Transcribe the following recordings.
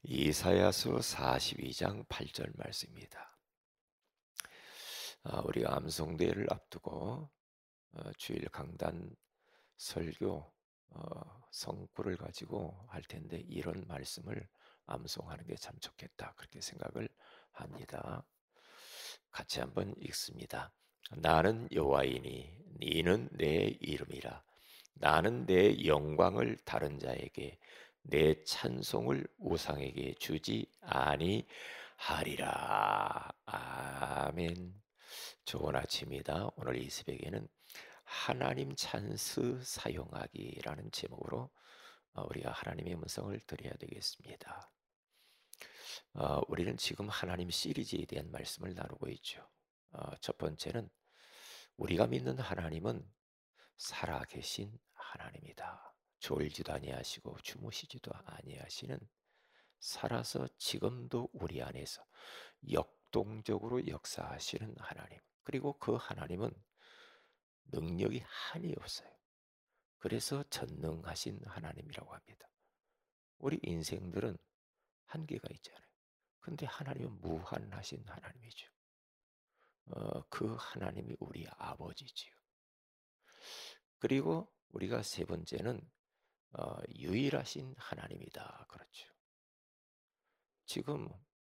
이사야서 42장 8절 말씀입니다. 우리가 암송대회를 앞두고 주일 강단 설교 성구를 가지고 할 텐데 이런 말씀을 암송하는 게 참 좋겠다 그렇게 생각을 합니다. 같이 한번 읽습니다. 나는 여호와이니 너는 내 이름이라. 나는 내 영광을 다른 자에게 내 찬송을 우상에게 주지 아니하리라. 아멘. 좋은 아침이다. 오늘 이 새벽에는 하나님 찬스 사용하기라는 제목으로 우리가 하나님의 음성을 드려야 되겠습니다. 우리는 지금 하나님 시리즈에 대한 말씀을 나누고 있죠. 첫 번째는 우리가 믿는 하나님은 살아계신 하나님이다. 졸지도 아니하시고 주무시지도 아니하시는 살아서 지금도 우리 안에서 역동적으로 역사하시는 하나님. 그리고 그 하나님은 능력이 한이 없어요. 그래서 전능하신 하나님이라고 합니다. 우리 인생들은 한계가 있잖아요. 근데 하나님은 무한하신 하나님이죠. 그 하나님이 우리 아버지지요. 그리고 우리가 세 번째는 유일하신 하나님이다. 그렇죠. 지금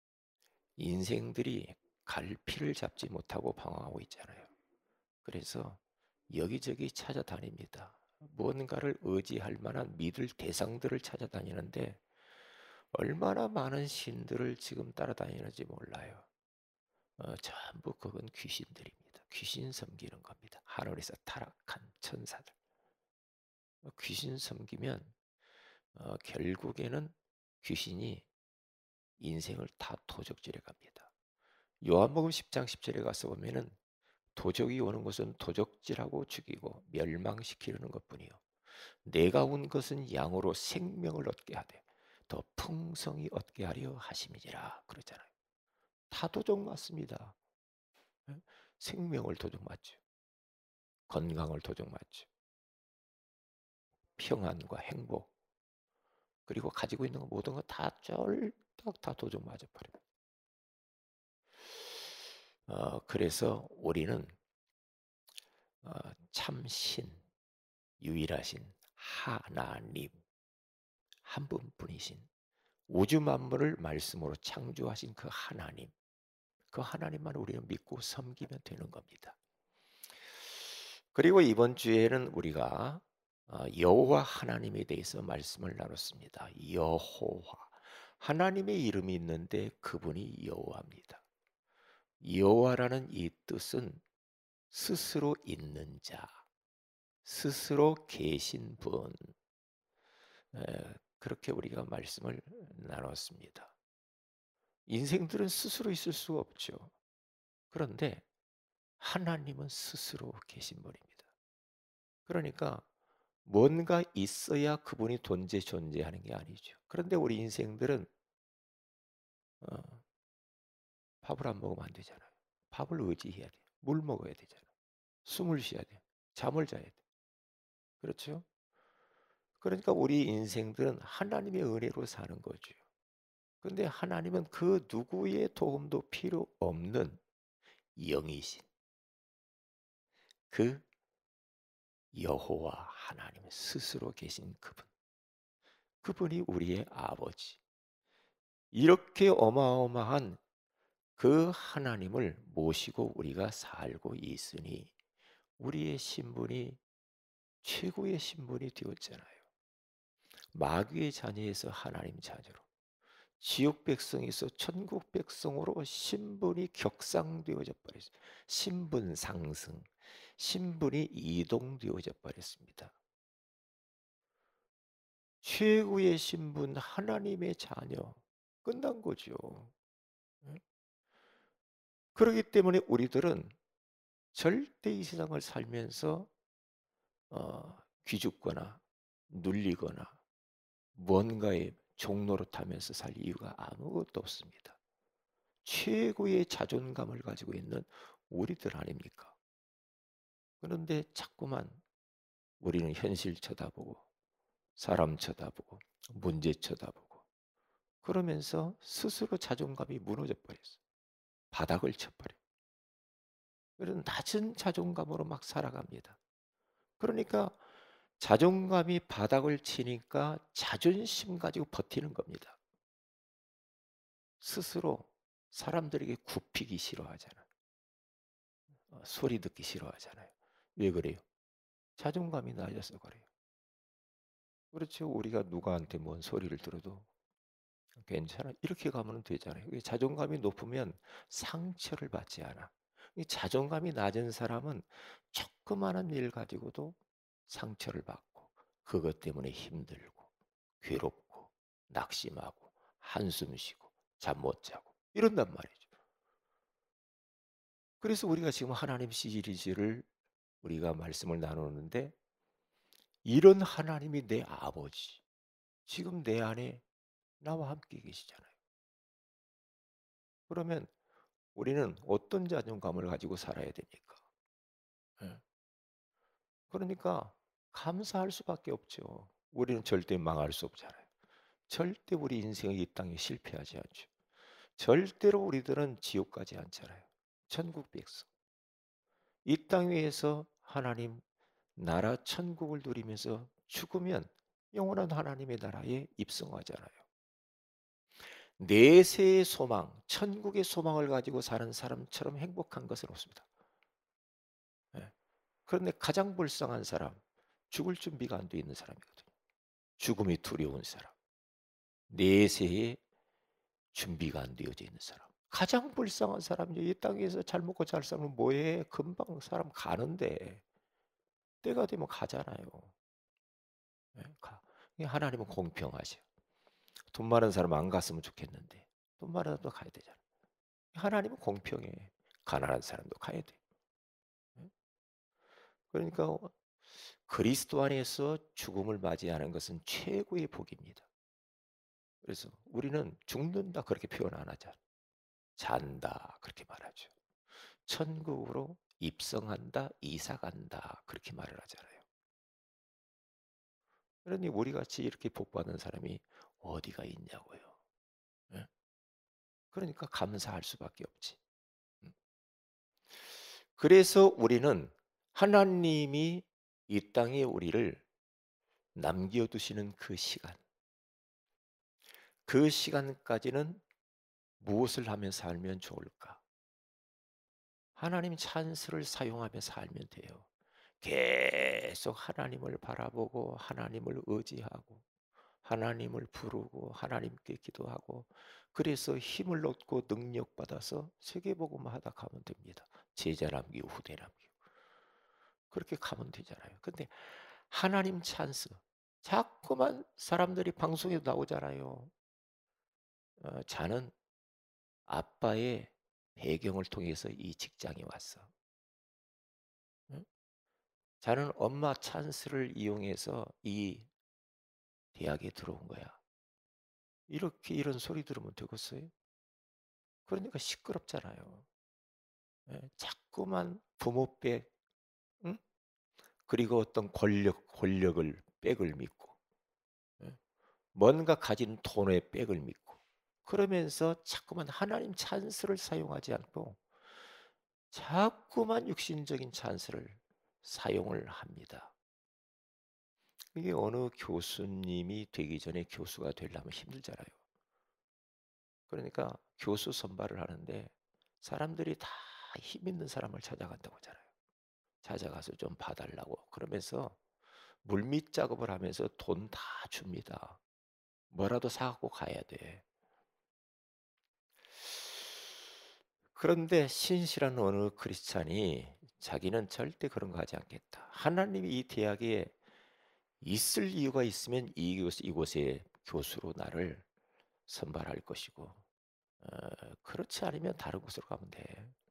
인생들이 갈피를 잡지 못하고 방황하고 있잖아요. 그래서 여기저기 찾아다닙니다. 뭔가를 의지할 만한 믿을 대상들을 찾아다니는데 얼마나 많은 신들을 지금 따라다니는지 몰라요. 전부 그건 귀신들입니다. 귀신 섬기는 겁니다. 하늘에서 타락한 천사들. 귀신 섬기면 결국에는 귀신이 인생을 다 도적질해 갑니다. 요한복음 10장 10절에 가서 보면은 도적이 오는 것은 도적질하고 죽이고 멸망시키려는 것뿐이요 내가 온 것은 양으로 생명을 얻게 하되 더 풍성히 얻게 하려 하심이니라 그러잖아요. 다 도적 맞습니다. 생명을 도적 맞죠. 건강을 도적 맞죠. 평안과 행복 그리고 가지고 있는 모든 거 다 쫄딱 다 도적 맞아 버려요. 그래서 우리는 참신 유일하신 하나님 한 분뿐이신 우주 만물을 말씀으로 창조하신 그 하나님 그 하나님만 우리는 믿고 섬기면 되는 겁니다. 그리고 이번 주에는 우리가 여호와 하나님에 대해서 말씀을 나눴습니다. 여호와 하나님의 이름이 있는데 그분이 여호와입니다. 여호와라는 이 뜻은 스스로 있는 자, 스스로 계신 분 그렇게 우리가 말씀을 나눴습니다. 인생들은 스스로 있을 수가 없죠. 그런데 하나님은 스스로 계신 분입니다. 그러니까 뭔가 있어야 그분이 존재하는 게 아니죠. 그런데 우리 인생들은 어, 밥을 안 먹으면 안 되잖아요. 밥을 의지해야 돼요. 물 먹어야 되잖아요. 숨을 쉬어야 돼요. 잠을 자야 돼요. 그렇죠? 그러니까 우리 인생들은 하나님의 은혜로 사는 거죠. 근데 하나님은 그 누구의 도움도 필요 없는 영이신 그 여호와 하나님 스스로 계신 그분. 그분이 우리의 아버지. 이렇게 어마어마한 그 하나님을 모시고 우리가 살고 있으니 우리의 신분이 최고의 신분이 되었잖아요. 마귀의 자녀에서 하나님 자녀로 지옥 백성에서 천국 백성으로 신분이 격상되어져 버렸어요. 신분 상승, 신분이 이동되어져 버렸습니다. 최고의 신분 하나님의 자녀 끝난 거죠. 그렇기 때문에 우리들은 절대 이 세상을 살면서 기죽거나 눌리거나 뭔가의 종로로 타면서 살 이유가 아무것도 없습니다. 최고의 자존감을 가지고 있는 우리들 아닙니까? 그런데 자꾸만 우리는 현실 쳐다보고 사람 쳐다보고 문제 쳐다보고 그러면서 스스로 자존감이 무너져 버렸어요. 바닥을 쳐버려요. 그런 낮은 자존감으로 막 살아갑니다. 그러니까 자존감이 바닥을 치니까 자존심 가지고 버티는 겁니다. 스스로 사람들에게 굽히기 싫어하잖아요. 소리 듣기 싫어하잖아요. 왜 그래요? 자존감이 낮아서 그래요. 그렇죠. 우리가 누구한테 뭔 소리를 들어도 괜찮아. 이렇게 가면 되잖아요. 자존감이 높으면 상처를 받지 않아. 이 자존감이 낮은 사람은 조그마한 일 가지고도 상처를 받고 그것 때문에 힘들고 괴롭고 낙심하고 한숨 쉬고 잠 못 자고 이런단 말이죠. 그래서 우리가 지금 하나님 시리즈를 우리가 말씀을 나누는데 이런 하나님이 내 아버지 지금 내 안에 나와 함께 계시잖아요. 그러면 우리는 어떤 자존감을 가지고 살아야 됩니까? 예. 그러니까 감사할 수밖에 없죠. 우리는 절대 망할 수 없잖아요. 절대 우리 인생의 이 땅에 실패하지 않죠. 절대로 우리들은 지옥 가지 않잖아요. 천국 백성. 이 땅 위에서 하나님 나라 천국을 누리면서 죽으면 영원한 하나님의 나라에 입성하잖아요. 내세의 소망, 천국의 소망을 가지고 사는 사람처럼 행복한 것은 없습니다. 예. 그런데 가장 불쌍한 사람, 죽을 준비가 안 돼 있는 사람이거든요. 죽음이 두려운 사람, 내세에 준비가 안 되어져 있는 사람. 가장 불쌍한 사람이죠. 이 땅에서 잘 먹고 잘 살면 뭐해? 금방 사람 가는데 때가 되면 가잖아요. 예, 가. 하나님은 공평하셔. 돈 많은 사람 안 갔으면 좋겠는데 돈 많은 사람도 가야 되잖아. 하나님은 공평해. 가난한 사람도 가야 돼. 예? 그러니까 그리스도 안에서 죽음을 맞이하는 것은 최고의 복입니다. 그래서 우리는 죽는다 그렇게 표현 안 하잖아. 잔다 그렇게 말하죠. 천국으로 입성한다, 이사 간다 그렇게 말을 하잖아요. 그러니 우리 같이 이렇게 복받은 사람이 어디가 있냐고요. 예? 그러니까 감사할 수밖에 없지. 음. 그래서 우리는 하나님이 이 땅에 우리를 남겨두시는 그 시간까지는 무엇을 하며 살면 좋을까? 하나님 찬스를 사용하며 살면 돼요. 계속 하나님을 바라보고 하나님을 의지하고 하나님을 부르고 하나님께 기도하고 그래서 힘을 얻고 능력받아서 세계복음 하다 가면 됩니다. 제자 남기고 후대 남기고 그렇게 가면 되잖아요. 근데 하나님 찬스 자꾸만 사람들이 방송에 나오잖아요. 자는 아빠의 배경을 통해서 이 직장에 왔어. 응? 자는 엄마 찬스를 이용해서 이 대학에 들어온 거야. 이렇게 이런 소리 들으면 되겠어요? 그러니까 시끄럽잖아요. 예, 자꾸만 부모백, 응? 그리고 어떤 권력을 백을 믿고, 예, 뭔가 가진 돈의 백을 믿고, 그러면서 자꾸만 하나님 찬스를 사용하지 않고, 자꾸만 육신적인 찬스를 사용을 합니다. 이게 어느 교수님이 되기 전에 교수가 되려면 힘들잖아요. 그러니까 교수 선발을 하는데 사람들이 다 힘 있는 사람을 찾아간다고 하잖아요. 찾아가서 좀 봐달라고 그러면서 물밑 작업을 하면서 돈 다 줍니다. 뭐라도 사갖고 가야 돼. 그런데 신실한 어느 크리스찬이 자기는 절대 그런 거 하지 않겠다. 하나님이 이 대학에 있을 이유가 있으면 이곳에 교수로 나를 선발할 것이고 그렇지 않으면 다른 곳으로 가면 돼.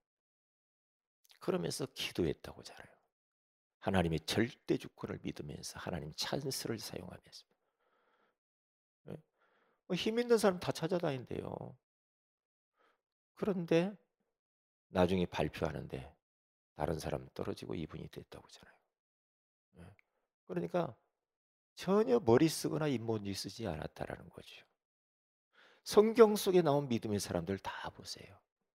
그러면서 기도했다고 하잖아요. 하나님의 절대 주권을 믿으면서 하나님 찬스를 사용하면서 예? 힘 있는 사람 다 찾아다닌대요. 그런데 나중에 발표하는데 다른 사람 떨어지고 이분이 됐다고 하잖아요. 예. 그러니까 전혀 머리 쓰거나 인본주의 쓰지 않았다라는 거죠. 성경 속에 나온 믿음의 사람들 다 보세요.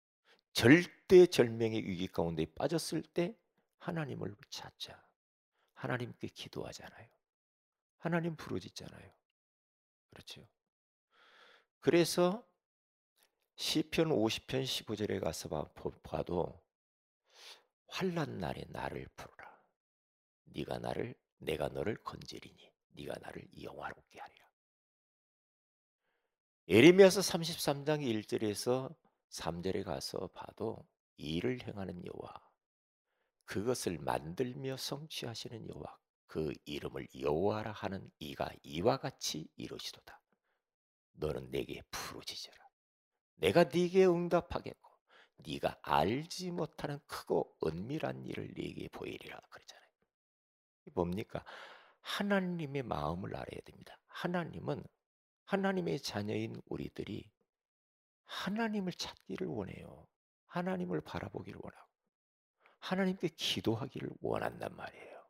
절대절명의 위기 가운데 빠졌을 때 하나님을 찾자. 하나님께 기도하잖아요. 하나님 부르짖잖아요. 그렇죠. 그래서 시편 50편 15절에 가서 봐도 환난 날에 나를 부르라. 내가 너를 건지리니 네가 나를 영화롭게 하리라. 예레미야서 33장 1절에서 3절에 가서 봐도 일을 행하는 여호와, 그것을 만들며 성취하시는 여호와, 그 이름을 여호와라 하는 이가 이와 같이 이루시도다. 너는 내게 부르짖으라. 내가 네게 응답하겠고 네가 알지 못하는 크고 은밀한 일을 네게 보이리라 그러잖아요. 이게 뭡니까? 하나님의 마음을 알아야 됩니다. 하나님은 하나님의 자녀인 우리들이 하나님을 찾기를 원해요. 하나님을 바라보기를 원하고 하나님께 기도하기를 원한단 말이에요.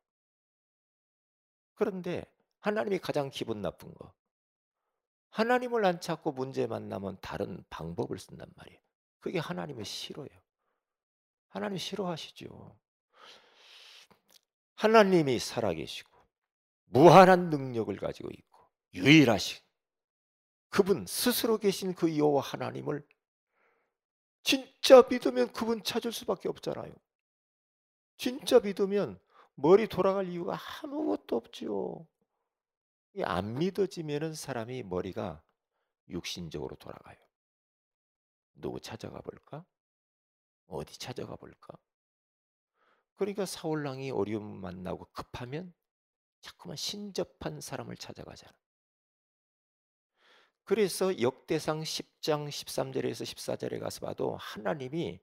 그런데 하나님이 가장 기분 나쁜 거, 하나님을 안 찾고 문제 만나면 다른 방법을 쓴단 말이에요. 그게 하나님을 싫어요. 하나님 싫어하시죠. 하나님이 살아계시고 무한한 능력을 가지고 있고 유일하신 그분 스스로 계신 그 여호와 하나님을 진짜 믿으면 그분 찾을 수밖에 없잖아요. 진짜 믿으면 머리 돌아갈 이유가 아무것도 없지요. 이게 안 믿어지면은 사람이 머리가 육신적으로 돌아가요. 누구 찾아가 볼까? 어디 찾아가 볼까? 그러니까 사울왕이 어려움 만나고 급하면 자꾸만 신접한 사람을 찾아가잖아. 그래서 역대상 10장 13절에서 14절에 가서 봐도 하나님이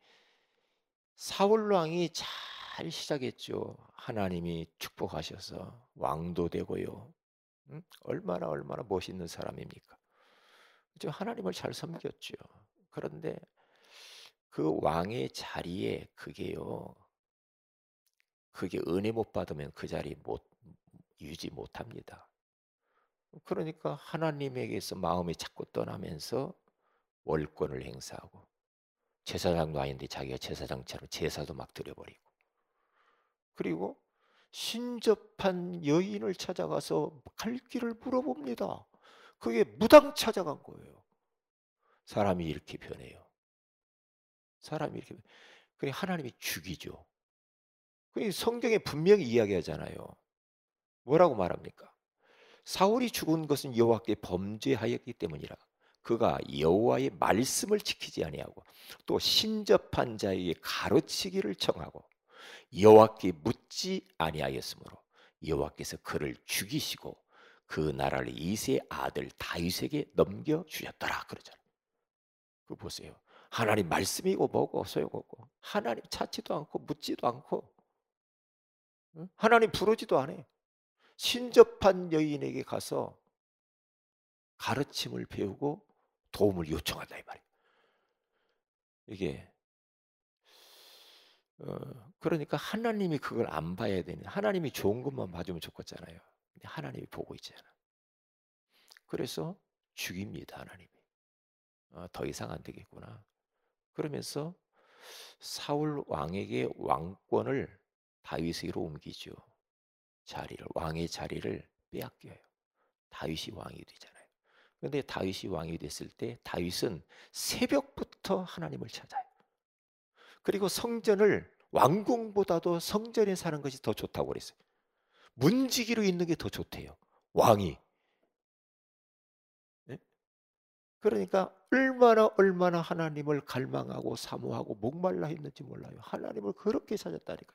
사울왕이 잘 시작했죠. 하나님이 축복하셔서 왕도 되고요. 얼마나 멋있는 사람입니까? 그죠? 하나님을 잘 섬겼죠. 그런데 그 왕의 자리에 그게 은혜 못 받으면 그 자리 못 유지 못합니다. 그러니까 하나님에게서 마음이 자꾸 떠나면서 월권을 행사하고 제사장도 아닌데 자기가 제사장처럼 제사도 막 드려버리고 그리고 신접한 여인을 찾아가서 갈 길을 물어봅니다. 그게 무당 찾아간 거예요. 사람이 이렇게 변해요. 사람이 이렇게 그래 하나님이 죽이죠. 그 성경에 분명히 이야기하잖아요. 뭐라고 말합니까? 사울이 죽은 것은 여호와께 범죄하였기 때문이라. 그가 여호와의 말씀을 지키지 아니하고 또 신접한 자에게 가르치기를 청하고 여호와께 묻지 아니하였으므로 여호와께서 그를 죽이시고 그 나라를 이새의 아들 다윗에게 넘겨 주셨더라 그러잖아요. 그 보세요. 하나님 말씀이고 뭐고 소용없고 하나님 찾지도 않고 묻지도 않고 하나님 부르지도 않아요. 신접한 여인에게 가서 가르침을 배우고 도움을 요청한다 이 말이에요. 이게 그러니까 하나님이 그걸 안 봐야 되는 하나님이 좋은 것만 봐주면 좋겠잖아요. 근데 하나님이 보고 있잖아. 그래서 죽입니다 하나님이. 더 이상 안 되겠구나. 그러면서 사울 왕에게 왕권을 다윗에게로 옮기죠. 왕의 자리를 빼앗겨요. 다윗이 왕이 되잖아요. 그런데 다윗이 왕이 됐을 때 다윗은 새벽부터 하나님을 찾아요. 그리고 성전을 왕궁보다도 성전에 사는 것이 더 좋다고 그랬어요. 문지기로 있는 게 더 좋대요. 왕이. 예? 그러니까 얼마나 하나님을 갈망하고 사모하고 목말라 했는지 몰라요. 하나님을 그렇게 찾았다니까요.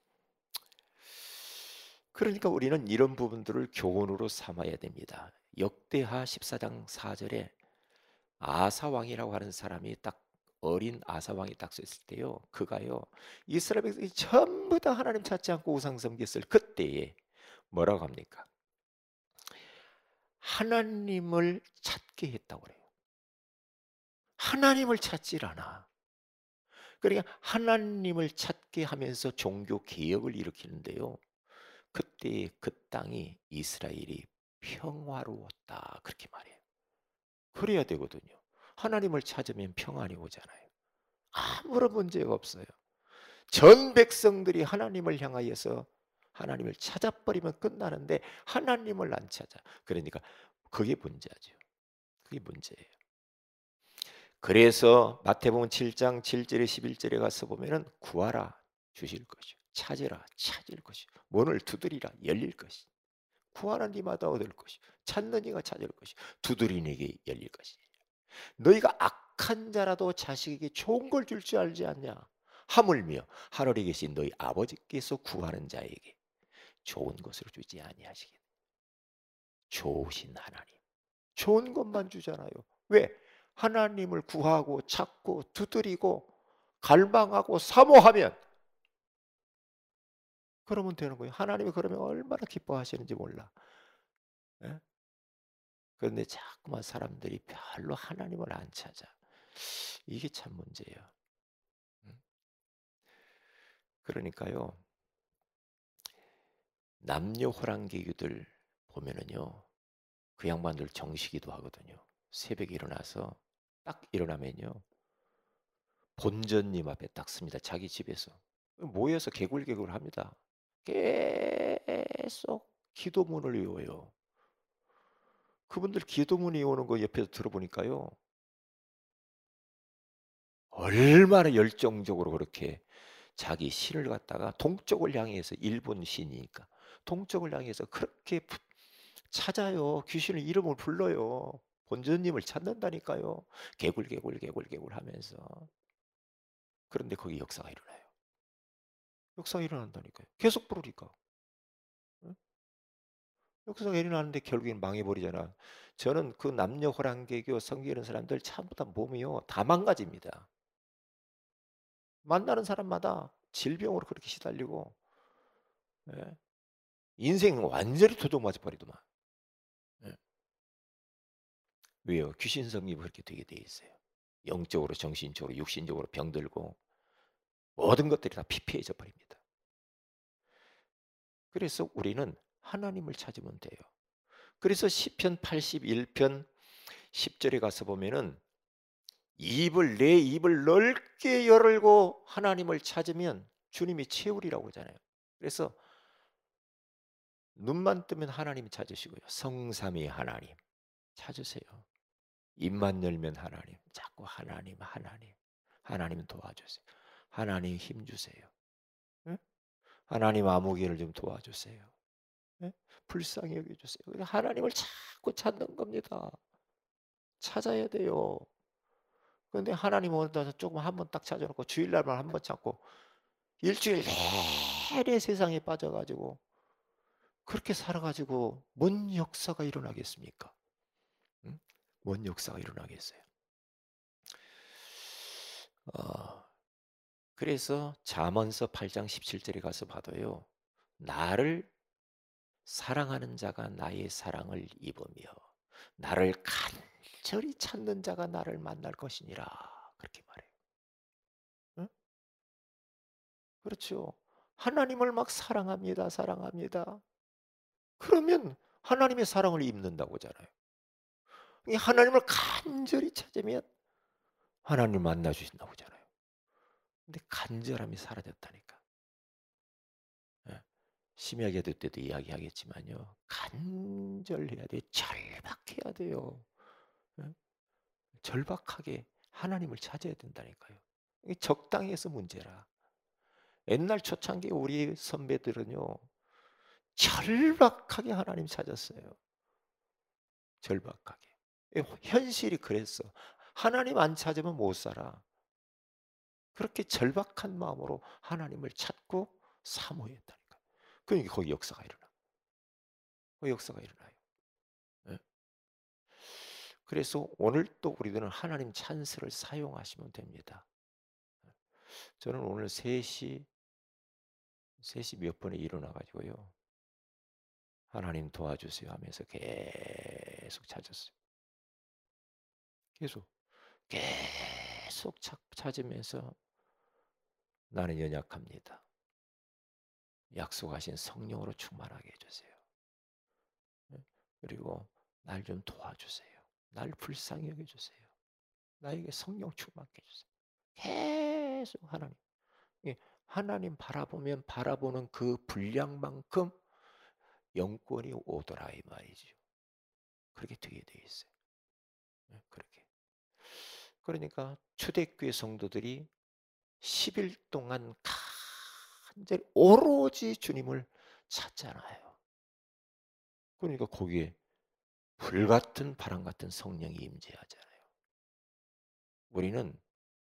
그러니까 우리는 이런 부분들을 교훈으로 삼아야 됩니다. 역대하 14장 4절에 아사 왕이라고 하는 사람이 딱 어린 아사 왕이 딱 썼을 때요. 그가요. 이스라엘 백성이 전부 다 하나님 찾지 않고 우상 섬겼을 그때에 뭐라고 합니까? 하나님을 찾게 했다고 그래요. 하나님을 찾질 않아. 그러니까 하나님을 찾게 하면서 종교 개혁을 일으키는데요. 그때 그 땅이 이스라엘이 평화로웠다 그렇게 말해요. 그래야 되거든요. 하나님을 찾으면 평안이 오잖아요. 아무런 문제가 없어요. 전 백성들이 하나님을 향하여서 하나님을 찾아버리면 끝나는데 하나님을 안 찾아. 그러니까 그게 문제죠. 그게 문제예요. 그래서 마태복음 7장 7절에 11절에 가서 보면은 구하라 주실 것이요 찾으라 찾을 것이요 문을 두드리라 열릴 것이 구하는 이마다 얻을 것이 찾는 이가 찾을 것이 두드리는 이에게 열릴 것이 너희가 악한 자라도 자식에게 좋은 걸 줄 줄 알지 않냐 하물며 하늘에 계신 너희 아버지께서 구하는 자에게 좋은 것을 주지 아니하시겠 좋으신 하나님 좋은 것만 주잖아요. 왜? 하나님을 구하고 찾고 두드리고 갈망하고 사모하면 그러면 되는 거예요. 하나님이 그러면 얼마나 기뻐하시는지 몰라. 예? 그런데 자꾸만 사람들이 별로 하나님을 안 찾아. 이게 참 문제예요. 음. 그러니까요. 남녀 호랑기교들 보면은요. 그 양반들 정시기도 하거든요. 새벽에 일어나서 딱 일어나면요. 본전님 앞에 딱 섭니다. 자기 집에서. 모여서 개굴개굴 합니다. 계속 기도문을 외워요. 그분들 기도문이 오는 거 옆에서 들어보니까요. 얼마나 열정적으로 그렇게 자기 신을 갖다가 동쪽을 향해서 일본 신이니까 동쪽을 향해서 그렇게 찾아요. 귀신의 이름을 불러요. 본전님을 찾는다니까요. 개굴개굴 하면서. 그런데 거기 역사가 일어나요. 역사가 일어난다니까요. 계속 부르니까. 응? 역사가 일어나는데 결국엔 망해버리잖아. 저는 그 남녀 호랑개교 성기는 사람들 전부 다 몸이요. 다 망가집니다. 만나는 사람마다 질병으로 그렇게 시달리고 예. 인생 완전히 도둑맞아 버리더만. 예. 왜요? 귀신 성립이 그렇게 되게 돼 있어요. 영적으로 정신적으로 육신적으로 병들고 모든 것들이 다 피폐해져 버립니다. 그래서 우리는 하나님을 찾으면 돼요. 그래서 시편 81편 10절에 가서 보면은 내 입을 넓게 열고 하나님을 찾으면 주님이 채우리라고 하잖아요. 그래서 눈만 뜨면 하나님 찾으시고요. 성삼위 하나님 찾으세요. 입만 열면 하나님, 자꾸 하나님 도와주세요. 하나님 힘 주세요. 응? 하나님 아무개를 좀 도와주세요. 응? 불쌍히 여겨주세요. 하나님을 자꾸 찾는 겁니다. 찾아야 돼요. 그런데 하나님 어디서 조금 한번 딱 찾아놓고 주일날만 한번 찾고 일주일 내내 세상에 빠져가지고 그렇게 살아가지고 뭔 역사가 일어나겠습니까? 응? 뭔 역사가 일어나겠어요? 어, 그래서 잠언서 8장 17절에 가서 봐도요. 나를 사랑하는 자가 나의 사랑을 입으며 나를 간절히 찾는 자가 나를 만날 것이니라. 그렇게 말해요. 응? 그렇죠. 하나님을 막 사랑합니다. 사랑합니다. 그러면 하나님의 사랑을 입는다고 하잖아요. 하나님을 간절히 찾으면 하나님 만나 주신다고 하잖아요. 근데 간절함이 사라졌다니까. 예. 심야기도 때도 이야기하겠지만요. 간절해야 돼요. 절박해야 돼요. 예? 절박하게 하나님을 찾아야 된다니까요. 이게 적당히 해서 문제라. 옛날 초창기 우리 선배들은요. 절박하게 하나님 찾았어요. 절박하게. 현실이 그랬어. 하나님 안 찾으면 못 살아. 그렇게 절박한 마음으로 하나님을 찾고 사모했다니까. 그러니까 거기 역사가 일어나. 그 역사가 일어나요. 예? 그래서 오늘 또 우리들은 하나님 찬스를 사용하시면 됩니다. 저는 오늘 3시 몇 분에 일어나 가지고요. 하나님 도와주세요 하면서 계속 찾았어요. 계속 찾으면서 나는 연약합니다. 약속하신 성령으로 충만하게 해주세요. 예? 그리고 날 좀 도와주세요. 날 불쌍히 여겨주세요. 나에게 성령 충만케 해주세요. 계속 하나님. 예, 하나님 바라보면 바라보는 그 분량만큼 영권이 오더라 이 말이죠. 그렇게 되게 돼 있어요. 예, 그렇게. 그러니까 초대교회 성도들이 10일 동안 간절히 오로지 주님을 찾잖아요. 그러니까 거기에 불같은 바람 같은 성령이 임재하잖아요. 우리는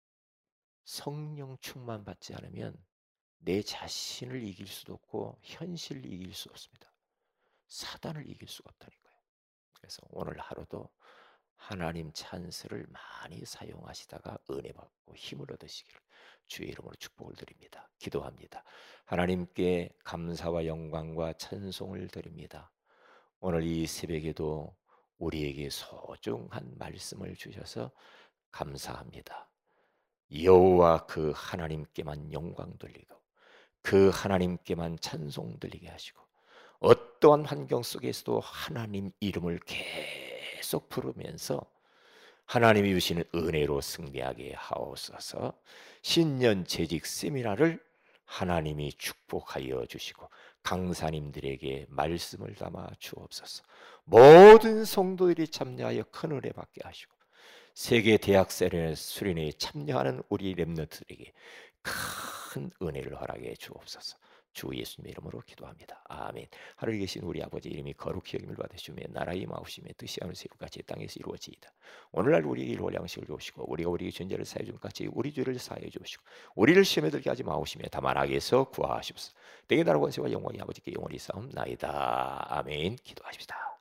성령 충만 받지 않으면 내 자신을 이길 수도 없고 현실을 이길 수 없습니다. 사단을 이길 수가 없다니까요. 그래서 오늘 하루도 하나님 찬스를 많이 사용하시다가 은혜 받고 힘을 얻으시기를 주의 이름으로 축복을 드립니다. 기도합니다. 하나님께 감사와 영광과 찬송을 드립니다. 오늘 이 새벽에도 우리에게 소중한 말씀을 주셔서 감사합니다. 여호와 그 하나님께만 영광 돌리고 그 하나님께만 찬송 들리게 하시고 어떠한 환경 속에서도 하나님 이름을 계속 부르면서 하나님이 주시는 은혜로 승리하게 하옵소서. 신년 재직 세미나를 하나님이 축복하여 주시고 강사님들에게 말씀을 담아 주옵소서. 모든 성도들이 참여하여 큰 은혜 받게 하시고 세계 대학 수련회에 참여하는 우리 렘넌트들에게 큰 은혜를 허락해 주옵소서. 주 예수님의 이름으로 기도합니다. 아멘. 하늘에 계신 우리 아버지 이름이 거룩히 여김을 받으시며 나라의 임하옵시며 뜻이 하늘에서 이루같이 땅에서 이루어지이다. 오늘날 우리에게 일용할 양식을 주옵시고 우리가 우리의 죄를 사해 준 같이 우리 죄를 사해 주옵시고 우리를 시험에 들게 하지 마옵시며 다만 악에서 구하시옵소서. 내게 나라 권세와 영광이 아버지께 영원히 싸움나이다. 아멘. 기도하십시다.